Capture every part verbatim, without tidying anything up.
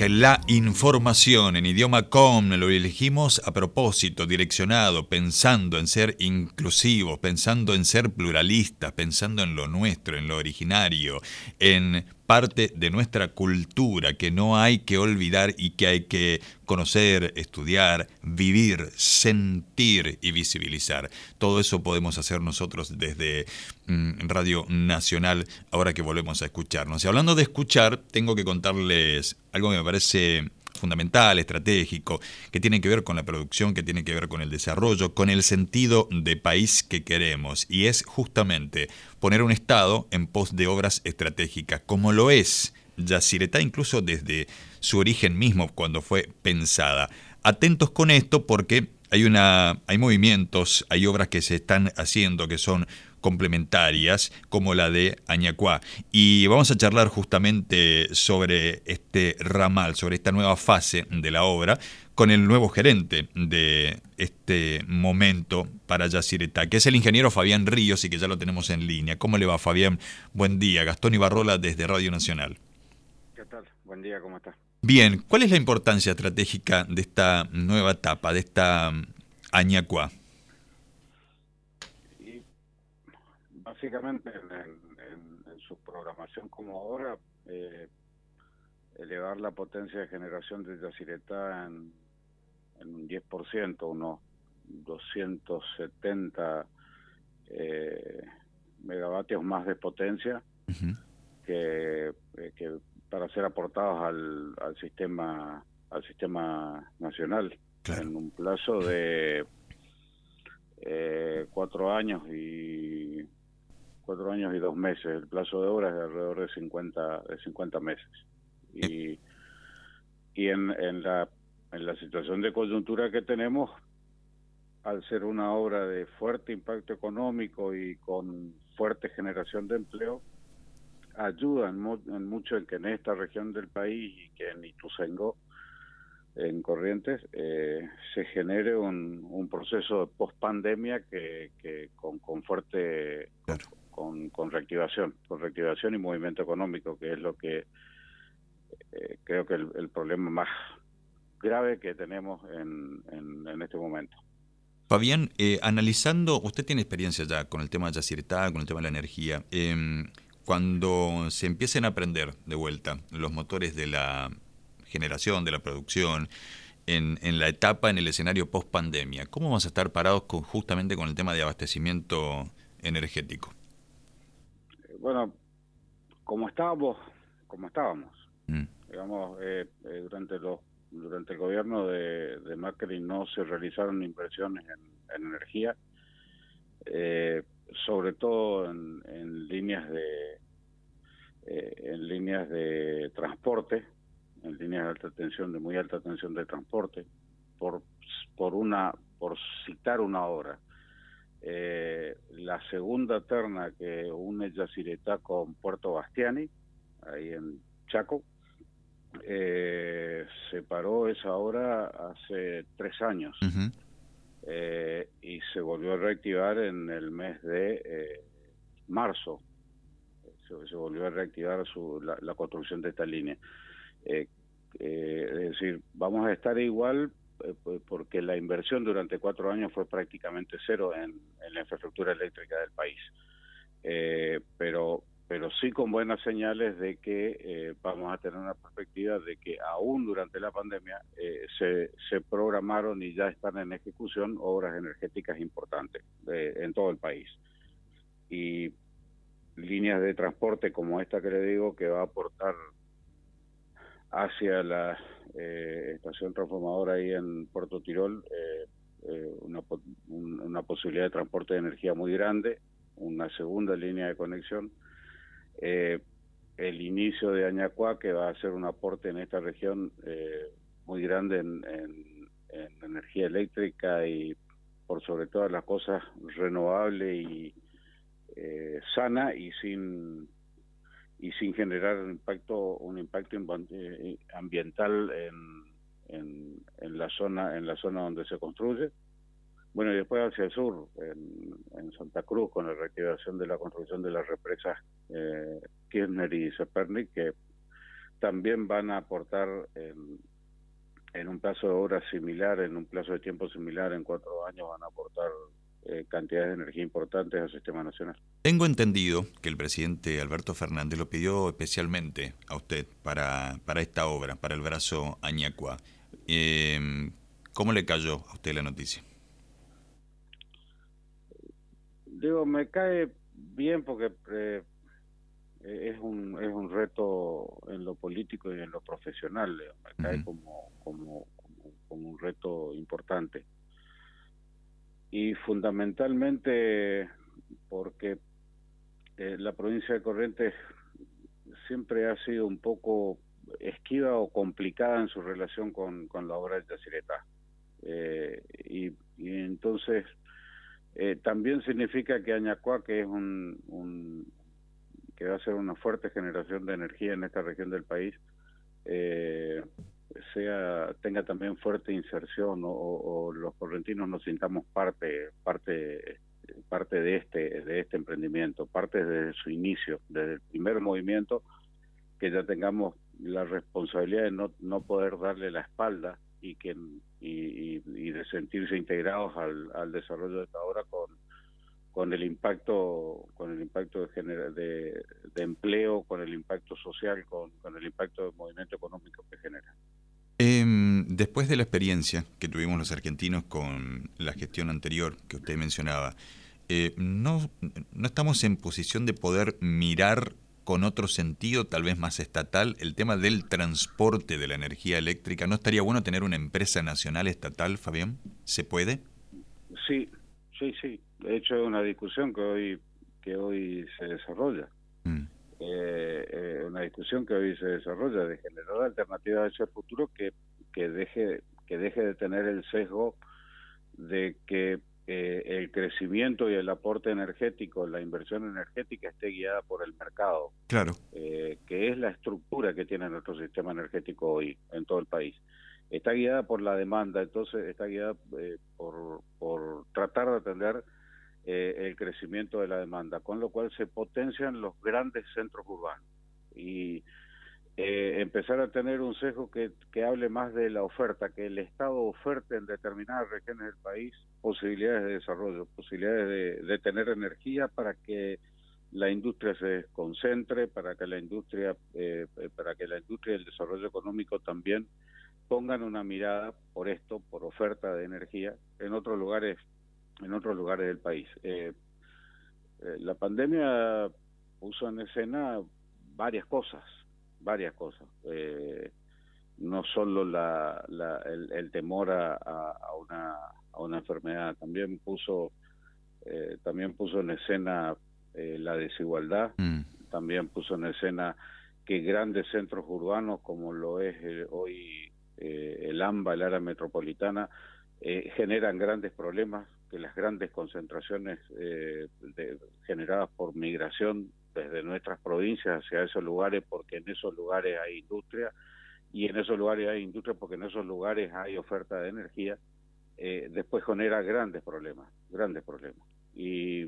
la información en idioma com, lo elegimos a propósito, direccionado, pensando en ser inclusivos, pensando en ser pluralistas, pensando en lo nuestro, en lo originario, en parte de nuestra cultura que no hay que olvidar y que hay que conocer, estudiar, vivir, sentir y visibilizar. Todo eso podemos hacer nosotros desde mm, Radio Nacional, ahora que volvemos a escucharnos. Y hablando de escuchar, tengo que contarles algo que me parece fundamental, estratégico, que tiene que ver con la producción, que tiene que ver con el desarrollo, con el sentido de país que queremos. Y es justamente poner un Estado en pos de obras estratégicas, como lo es Yacyretá, incluso desde su origen mismo, cuando fue pensada. Atentos con esto porque hay, una, hay movimientos, hay obras que se están haciendo que son complementarias, como la de Añacuá. Y vamos a charlar justamente sobre este ramal, sobre esta nueva fase de la obra, con el nuevo gerente de este momento para Yacyretá, que es el ingeniero Fabián Ríos y que ya lo tenemos en línea. ¿Cómo le va, Fabián? Buen día. Gastón Ibarrola desde Radio Nacional. ¿Qué tal? Buen día, ¿cómo está? Bien, ¿cuál es la importancia estratégica de esta nueva etapa, de esta Añacuá? Y básicamente en, en, en su programación como ahora, eh, elevar la potencia de generación de Yacyretá en, en un diez por ciento, unos doscientos setenta eh, megavatios más de potencia Uh-huh. que, eh, que para ser aportados al, al sistema al sistema nacional, Claro. en un plazo de eh, cuatro años y cuatro años y dos meses. El plazo de obra es de alrededor de cincuenta de cincuenta meses. Y, y en, en la en la situación de coyuntura que tenemos, al ser una obra de fuerte impacto económico y con fuerte generación de empleo, ayuda en, mu en mucho en que en esta región del país y que en Ituzaingó, en Corrientes, eh, se genere un, un proceso de post-pandemia que, que con, con fuerte, Claro. con, con reactivación, con reactivación y movimiento económico, que es lo que eh, creo que el, el problema más grave que tenemos en, en, en este momento. Fabián, eh, analizando, usted tiene experiencia ya con el tema de Yacyretá, con el tema de la energía. Eh, cuando se empiecen a aprender de vuelta los motores de la generación, de la producción, en, en la etapa, en el escenario post-pandemia, ¿cómo vamos a estar parados con, justamente con el tema de abastecimiento energético? Eh, bueno, como estábamos, como estábamos, Mm. digamos, eh, eh, durante los durante el gobierno de, de Macri no se realizaron inversiones en, en energía, eh, sobre todo en, en líneas de eh, en líneas de transporte, en líneas de alta tensión, de muy alta tensión de transporte, por por una por citar una obra. Eh, la segunda terna que une Yacyretá con Puerto Bastiani, ahí en Chaco, eh, se paró esa obra hace tres años. Uh-huh. eh, y se volvió a reactivar en el mes de eh, marzo. Se, se volvió a reactivar su, la, la construcción de esta línea. Eh, eh, es decir, vamos a estar igual eh, porque la inversión durante cuatro años fue prácticamente cero en, en la infraestructura eléctrica del país. Eh, pero pero sí con buenas señales de que eh, vamos a tener una perspectiva de que aún durante la pandemia eh, se, se programaron y ya están en ejecución obras energéticas importantes eh, en todo el país. Y líneas de transporte como esta que le digo, que va a aportar hacia la eh, estación transformadora ahí en Puerto Tirol, eh, eh, una, un, una posibilidad de transporte de energía muy grande, una segunda línea de conexión, eh, el inicio de Añacuá, que va a ser un aporte en esta región eh, muy grande en, en, en energía eléctrica y por sobre todas las cosas renovable y eh, sana y sin y sin generar un impacto un impacto ambiental en, en, en la zona en la zona donde se construye. Bueno, y después hacia el sur, en, en Santa Cruz, con la reactivación de la construcción de las represas eh, Kirchner y Zepernik, que también van a aportar en, en un plazo de horas similar, en un plazo de tiempo similar, en cuatro años van a aportar eh, cantidades de energía importantes al sistema nacional. Tengo entendido que el presidente Alberto Fernández lo pidió especialmente a usted para, para esta obra, para el brazo Añacua. Eh, ¿Cómo le cayó a usted la noticia? Digo, me cae bien porque eh, es un es un reto en lo político y en lo profesional. Digo, me cae uh-huh. como, como, como, como un reto importante. Y fundamentalmente porque eh, la provincia de Corrientes siempre ha sido un poco esquiva o complicada en su relación con, con la obra de Yacyretá. Eh, y, y entonces eh, también significa que Añacua, que es un, un que va a ser una fuerte generación de energía en esta región del país, eh, sea tenga también fuerte inserción o, o, o los correntinos nos sintamos parte parte parte de este de este emprendimiento, parte desde su inicio, desde el primer movimiento, que ya tengamos la responsabilidad de no, no poder darle la espalda y que y, y, y de sentirse integrados al, al desarrollo de esta obra con con el impacto con el impacto de, genera, de, de empleo, con el impacto social, con, con el impacto del movimiento económico que genera. Eh, después de la experiencia que tuvimos los argentinos con la gestión anterior que usted mencionaba, eh, no, no estamos en posición de poder mirar con otro sentido, tal vez más estatal, el tema del transporte de la energía eléctrica. ¿No estaría bueno tener una empresa nacional estatal, Fabián? ¿Se puede? Sí, sí, sí. De hecho, es una discusión que hoy que hoy se desarrolla. Mm. Eh, eh, una discusión que hoy se desarrolla de generar alternativas hacia el futuro que, que deje que deje de tener el sesgo de que eh, el crecimiento y el aporte energético, la inversión energética esté guiada por el mercado. Claro. Eh, que es la estructura que tiene nuestro sistema energético hoy en todo el país. Está guiada por la demanda, entonces está guiada eh, por, por tratar de atender Eh, el crecimiento de la demanda, con lo cual se potencian los grandes centros urbanos y eh, empezar a tener un sesgo que, que hable más de la oferta, que el Estado oferte en determinadas regiones del país posibilidades de desarrollo, posibilidades de, de tener energía para que la industria se concentre, para que la industria, eh, para que la industria y el desarrollo económico también pongan una mirada por esto, por oferta de energía en otros lugares en otros lugares del país. Eh, eh, la pandemia puso en escena varias cosas, varias cosas. Eh, no solo la, la, el, el temor a, a, una, a una enfermedad, también puso, eh, también puso en escena eh, la desigualdad, mm. también puso en escena que grandes centros urbanos, como lo es eh, hoy eh, el AMBA, el área metropolitana, eh, generan grandes problemas, que las grandes concentraciones eh, de, generadas por migración desde nuestras provincias hacia esos lugares, porque en esos lugares hay industria, y en esos lugares hay industria porque en esos lugares hay oferta de energía, eh, después genera grandes problemas, grandes problemas. Y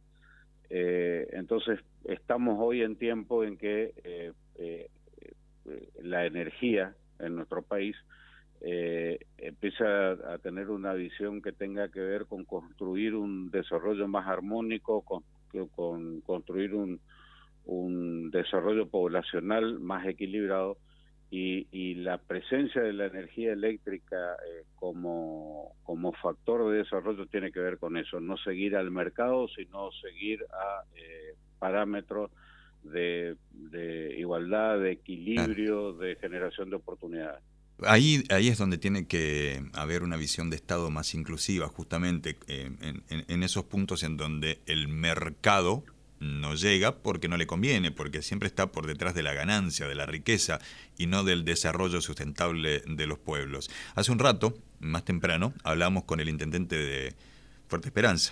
eh, entonces estamos hoy en tiempo en que eh, eh, eh, la energía en nuestro país Eh, empieza a tener una visión que tenga que ver con construir un desarrollo más armónico, con, con construir un, un desarrollo poblacional más equilibrado y, y la presencia de la energía eléctrica eh, como, como factor de desarrollo tiene que ver con eso, no seguir al mercado, sino seguir a eh, parámetros de, de igualdad, de equilibrio, de generación de oportunidades. Ahí, ahí es donde tiene que haber una visión de Estado más inclusiva, justamente eh, en, en, en esos puntos en donde el mercado no llega porque no le conviene, porque siempre está por detrás de la ganancia, de la riqueza y no del desarrollo sustentable de los pueblos. Hace un rato, más temprano, hablamos con el intendente de Fuerte Esperanza.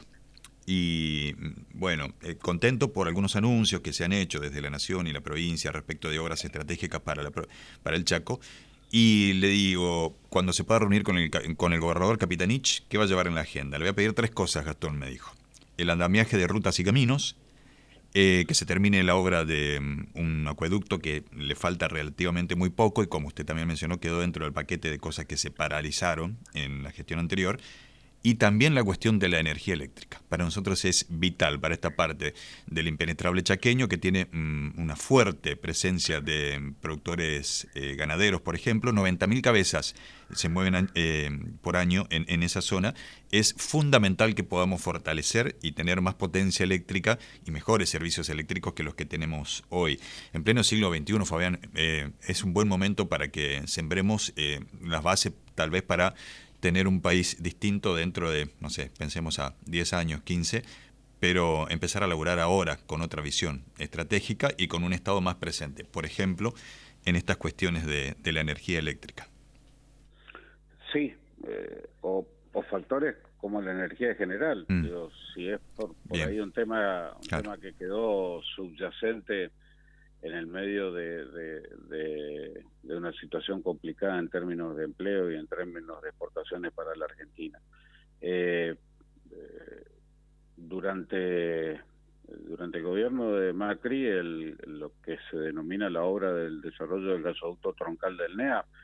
Y bueno, eh, contento por algunos anuncios que se han hecho desde la Nación y la provincia respecto de obras estratégicas para, la, para el Chaco. Y le digo, cuando se pueda reunir con el, con el gobernador Capitanich, ¿qué va a llevar en la agenda? Le voy a pedir tres cosas, Gastón, me dijo. El andamiaje de rutas y caminos, eh, que se termine la obra de um, un acueducto que le falta relativamente muy poco y como usted también mencionó quedó dentro del paquete de cosas que se paralizaron en la gestión anterior. Y también la cuestión de la energía eléctrica. Para nosotros es vital, para esta parte del impenetrable chaqueño, que tiene mm, una fuerte presencia de mm, productores eh, ganaderos, por ejemplo, noventa mil cabezas se mueven eh, por año en, en esa zona. Es fundamental que podamos fortalecer y tener más potencia eléctrica y mejores servicios eléctricos que los que tenemos hoy. En pleno siglo veintiuno, Fabián, eh, es un buen momento para que sembremos eh, las bases, tal vez para tener un país distinto dentro de, no sé, pensemos a diez años, quince, pero empezar a laburar ahora con otra visión estratégica y con un Estado más presente, por ejemplo, en estas cuestiones de, de la energía eléctrica. Sí, eh, o, o factores como la energía en general. Mm. Digo, si es por, por Bien. ahí un tema, un Claro. tema que quedó subyacente en el medio de, de, de, de una situación complicada en términos de empleo y en términos de exportaciones para la Argentina. Eh, eh, durante, durante el gobierno de Macri, el, lo que se denomina la obra del desarrollo del gasoducto troncal del N E A,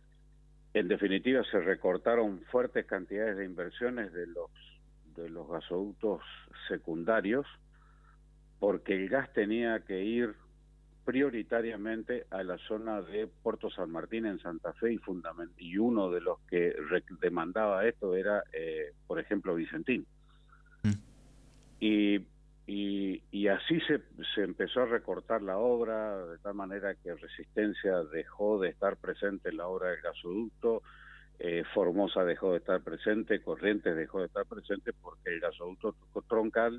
en definitiva se recortaron fuertes cantidades de inversiones de los, de los gasoductos secundarios, porque el gas tenía que ir prioritariamente a la zona de Puerto San Martín en Santa Fe y, fundament y uno de los que demandaba esto era, eh, por ejemplo, Vicentín. Mm. Y, y, y así se, se empezó a recortar la obra, de tal manera que Resistencia dejó de estar presente en la obra del gasoducto, eh, Formosa dejó de estar presente, Corrientes dejó de estar presente, porque el gasoducto troncal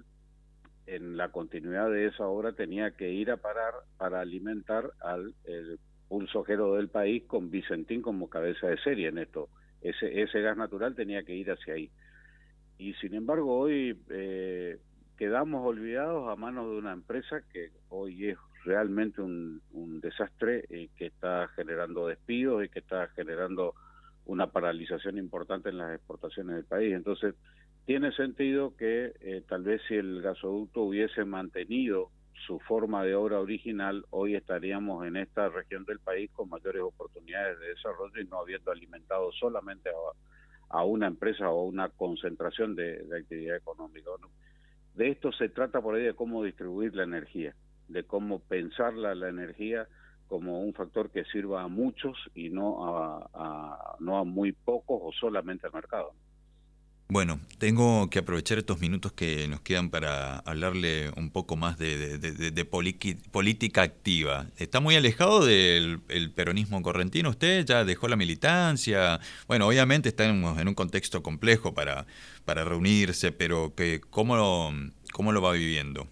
en la continuidad de esa obra tenía que ir a parar para alimentar al el pulso ojero del país con Vicentín como cabeza de serie en esto. Ese, ese gas natural tenía que ir hacia ahí. Y sin embargo hoy eh, quedamos olvidados a manos de una empresa que hoy es realmente un, un desastre y que está generando despidos y que está generando una paralización importante en las exportaciones del país. Entonces, tiene sentido que eh, tal vez si el gasoducto hubiese mantenido su forma de obra original, hoy estaríamos en esta región del país con mayores oportunidades de desarrollo y no habiendo alimentado solamente a, a una empresa o a una concentración de, de actividad económica, ¿no? De esto se trata por ahí, de cómo distribuir la energía, de cómo pensar la, la energía como un factor que sirva a muchos y no a, a, no a muy pocos o solamente al mercado. Bueno, tengo que aprovechar estos minutos que nos quedan para hablarle un poco más de, de, de, de política activa. ¿Está muy alejado del el peronismo correntino usted? ¿Ya dejó la militancia? Bueno, obviamente estamos en un contexto complejo para, para reunirse, pero que, ¿cómo, lo, ¿cómo lo va viviendo?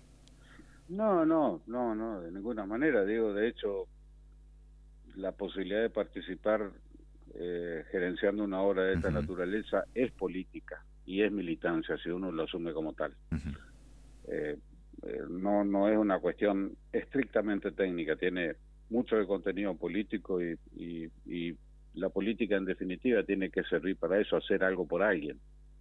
No, no, no, no, de ninguna manera. Digo, de hecho, la posibilidad de participar eh, gerenciando una obra de esta uh-huh. naturaleza es política y es militancia, si uno lo asume como tal. Uh-huh. eh, eh, no, no es una cuestión estrictamente técnica, tiene mucho de contenido político y, y, y la política en definitiva tiene que servir para eso, hacer algo por alguien.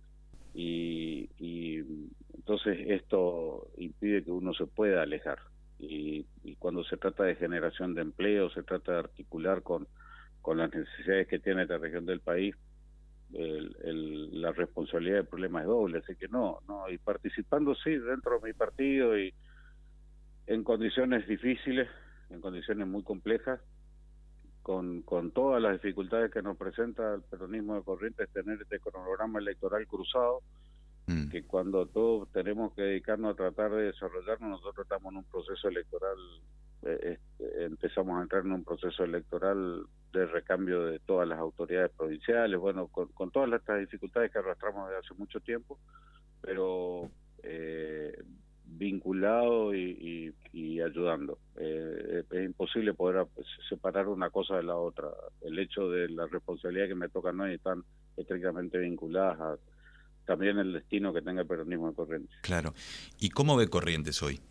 Y, y entonces esto impide que uno se pueda alejar. Y, y cuando se trata de generación de empleo, se trata de articular con, con las necesidades que tiene esta región del país, el, el, la responsabilidad del problema es doble, así que no, no, y participando sí dentro de mi partido y en condiciones difíciles, en condiciones muy complejas, con, con todas las dificultades que nos presenta el peronismo de Corrientes, tener este cronograma electoral cruzado, mm. que cuando todos tenemos que dedicarnos a tratar de desarrollarnos, nosotros estamos en un proceso electoral, eh, eh, empezamos a entrar en un proceso electoral de recambio de todas las autoridades provinciales, bueno, con, con todas estas dificultades que arrastramos desde hace mucho tiempo, pero eh, vinculado y, y, y ayudando. Eh, es imposible poder separar una cosa de la otra. El hecho de la responsabilidad que me toca no están estrictamente vinculadas a también el destino que tenga el peronismo de Corrientes. Claro. ¿Y cómo ve Corrientes hoy?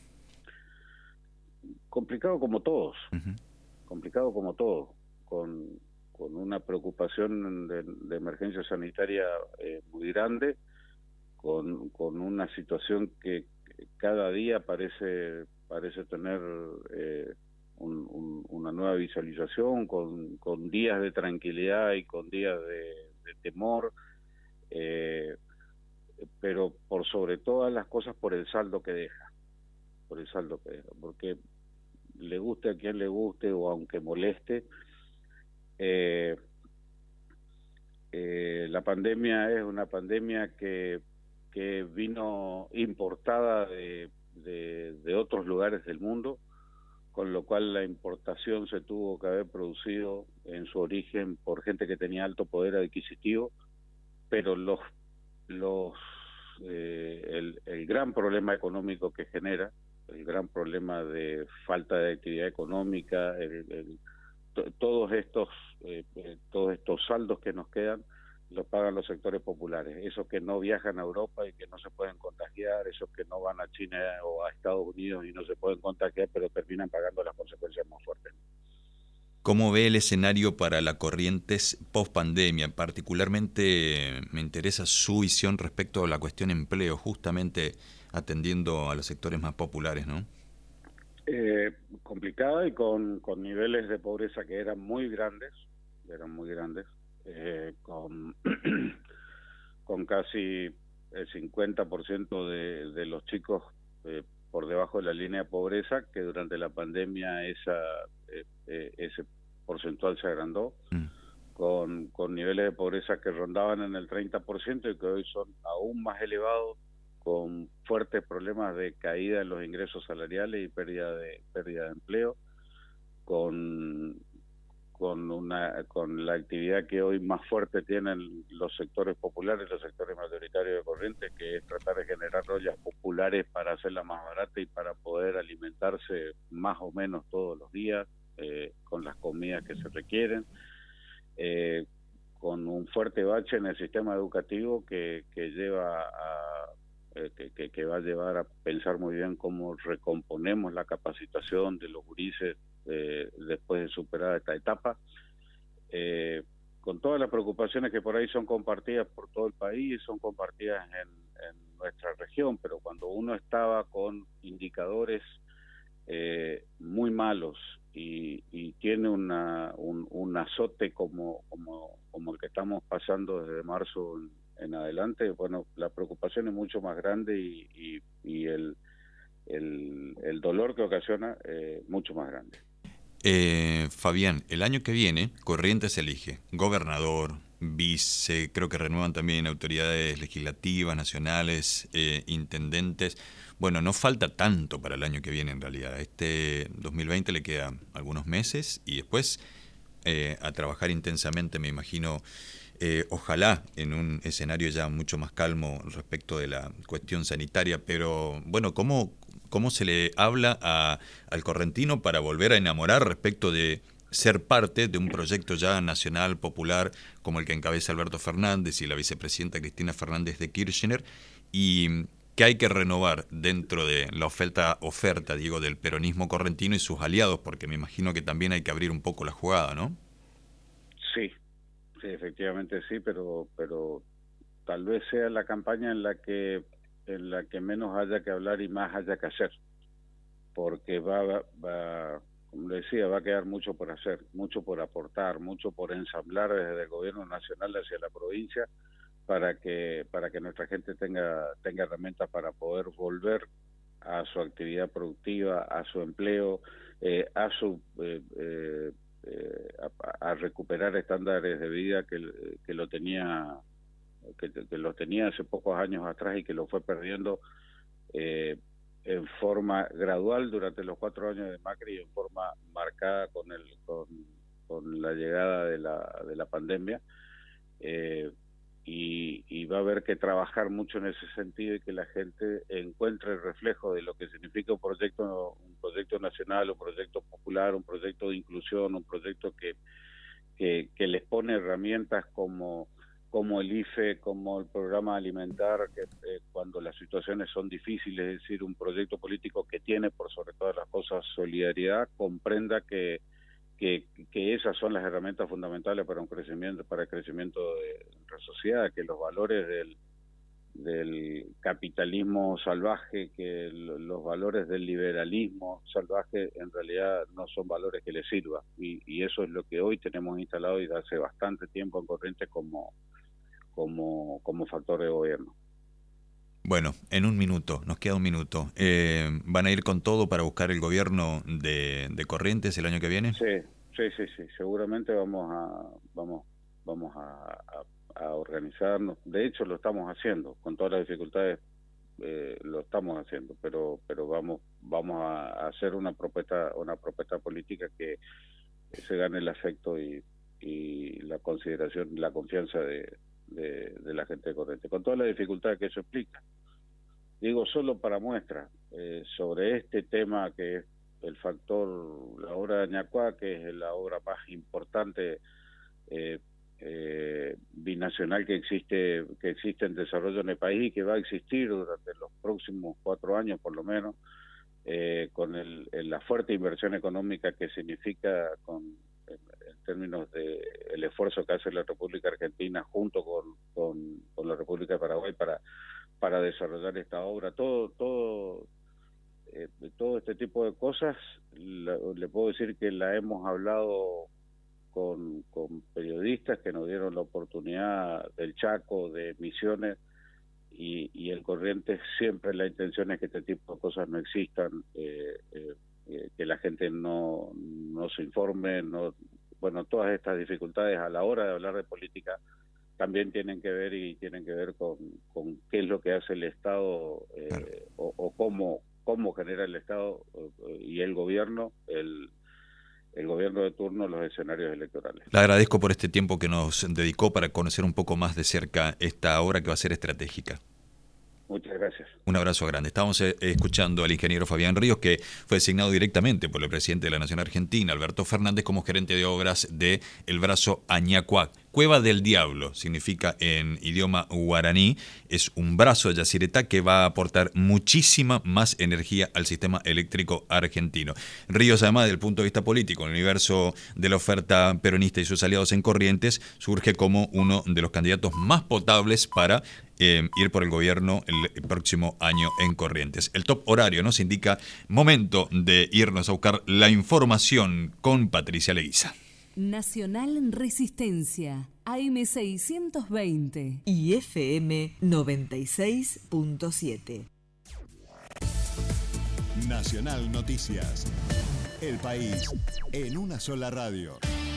Complicado como todos, uh-huh. complicado como todos, con, con una preocupación de, de emergencia sanitaria eh, muy grande, con, con una situación que cada día parece, parece tener eh, un, un, una nueva visualización, con, con días de tranquilidad y con días de, de temor, eh, pero por sobre todas las cosas por el saldo que deja, por el saldo que deja, porque le guste a quien le guste o aunque moleste, eh, eh, la pandemia es una pandemia que, que vino importada de, de, de otros lugares del mundo, con lo cual la importación se tuvo que haber producido en su origen por gente que tenía alto poder adquisitivo, pero los los eh, el, el gran problema económico que genera, el gran problema de falta de actividad económica, el, el, to, todos estos eh, eh, todos estos saldos que nos quedan los pagan los sectores populares, esos que no viajan a Europa y que no se pueden contagiar, esos que no van a China o a Estados Unidos y no se pueden contagiar, pero terminan pagando las consecuencias más fuertes. ¿Cómo ve el escenario para la Corrientes post pandemia? Particularmente me interesa su visión respecto a la cuestión empleo, justamente atendiendo a los sectores más populares, ¿no? Eh, complicada y con, con niveles de pobreza que eran muy grandes, eran muy grandes, eh, con, con casi el cincuenta por ciento de, de los chicos eh, por debajo de la línea de pobreza, que durante la pandemia esa eh, eh, ese porcentual se agrandó, mm. con, con niveles de pobreza que rondaban en el treinta por ciento y que hoy son aún más elevados, con fuertes problemas de caída en los ingresos salariales y pérdida de pérdida de empleo, con con una con la actividad que hoy más fuerte tienen los sectores populares, los sectores mayoritarios de Corrientes, que es tratar de generar ollas populares para hacerla más barata y para poder alimentarse más o menos todos los días eh, con las comidas que se requieren, eh, con un fuerte bache en el sistema educativo que, que lleva a eh, que, que, que va a llevar a pensar muy bien cómo recomponemos la capacitación de los gurises eh, después de superar esta etapa, eh, con todas las preocupaciones que por ahí son compartidas por todo el país, son compartidas en, en nuestra región, pero cuando uno estaba con indicadores eh, muy malos y, y tiene una, un, un azote como, como, como el que estamos pasando desde marzo en, en adelante, bueno, la preocupación es mucho más grande y, y, y el, el, el dolor que ocasiona eh, mucho más grande. Eh, Fabián, el año que viene Corrientes elige gobernador, vice, creo que renuevan también autoridades legislativas, nacionales, eh, intendentes. Bueno, no falta tanto para el año que viene en realidad. Este dos mil veinte le quedan algunos meses y después eh, a trabajar intensamente, me imagino, eh, ojalá en un escenario ya mucho más calmo respecto de la cuestión sanitaria. Pero bueno, ¿cómo, cómo se le habla a, al correntino para volver a enamorar respecto de ser parte de un proyecto ya nacional, popular, como el que encabeza Alberto Fernández y la vicepresidenta Cristina Fernández de Kirchner, y que hay que renovar dentro de la oferta, oferta digo, del peronismo correntino y sus aliados, porque me imagino que también hay que abrir un poco la jugada, ¿no? Sí, sí, efectivamente sí, pero pero tal vez sea la campaña en la que en la que menos haya que hablar y más haya que hacer, porque va, va, va como le decía, va a quedar mucho por hacer, mucho por aportar, mucho por ensamblar desde el gobierno nacional hacia la provincia para que para que nuestra gente tenga tenga herramientas para poder volver a su actividad productiva, a su empleo, eh, a su eh, eh, eh, a, a recuperar estándares de vida que, que lo tenía que, que lo tenía hace pocos años atrás y que lo fue perdiendo eh, en forma gradual durante los cuatro años de Macri y en forma marcada con el con, con la llegada de la de la pandemia. Eh, y, y va a haber que trabajar mucho en ese sentido y que la gente encuentre el reflejo de lo que significa un proyecto un proyecto nacional, un proyecto popular, un proyecto de inclusión, un proyecto que que, que les pone herramientas como como el I F E, como el programa alimentar, que eh, cuando las situaciones son difíciles, es decir, un proyecto político que tiene por sobre todas las cosas solidaridad, comprenda que Que, que esas son las herramientas fundamentales para un crecimiento, para el crecimiento de nuestra sociedad, que los valores del, del capitalismo salvaje, que el, los valores del liberalismo salvaje en realidad no son valores que le sirvan, y, y eso es lo que hoy tenemos instalado desde hace bastante tiempo en Corrientes como, como, como factor de gobierno. Bueno, en un minuto, nos queda un minuto. Eh, ¿Van a ir con todo para buscar el gobierno de, de Corrientes el año que viene? Sí, sí, sí, sí. Seguramente vamos a, vamos, vamos a, a, a organizarnos. De hecho, lo estamos haciendo con todas las dificultades. Eh, lo estamos haciendo, pero, pero vamos, vamos a hacer una propuesta, una propuesta política que se gane el afecto y, y la consideración, la confianza de, de, de la gente de Corrientes, con todas las dificultades que eso explica. Digo, solo para muestra, eh, sobre este tema que es el factor, la obra de Añacuá, que es la obra más importante eh, eh, binacional que existe, que existe en desarrollo en el país y que va a existir durante los próximos cuatro años por lo menos, eh, con el, la fuerte inversión económica que significa con en, en términos de el esfuerzo que hace la República Argentina junto con, con, con la República de Paraguay para para desarrollar esta obra, todo todo eh, todo este tipo de cosas, la, le puedo decir que la hemos hablado con, con periodistas que nos dieron la oportunidad del Chaco, de Misiones, y, y en Corrientes siempre la intención es que este tipo de cosas no existan, eh, eh, eh, que la gente no, no se informe, no, bueno, todas estas dificultades a la hora de hablar de política también tienen que ver y tienen que ver con, con qué es lo que hace el Estado eh, claro. o, o cómo cómo genera el Estado eh, y el gobierno, el, el gobierno de turno, los escenarios electorales. Le agradezco por este tiempo que nos dedicó para conocer un poco más de cerca esta obra que va a ser estratégica. Muchas gracias. Un abrazo grande. Estábamos eh, escuchando al ingeniero Fabián Ríos, que fue designado directamente por el presidente de la Nación Argentina, Alberto Fernández, como gerente de obras de El Brazo Añacuá. Cueva del Diablo significa en idioma guaraní, es un brazo de Yacyretá que va a aportar muchísima más energía al sistema eléctrico argentino. Ríos, además, desde el punto de vista político, en el universo de la oferta peronista y sus aliados en Corrientes, surge como uno de los candidatos más potables para eh, ir por el gobierno el próximo año en Corrientes. El top horario nos indica momento de irnos a buscar la información con Patricia Leguiza. Nacional Resistencia, A M seiscientos veinte y F M noventa y seis punto siete. Nacional Noticias. El país en una sola radio.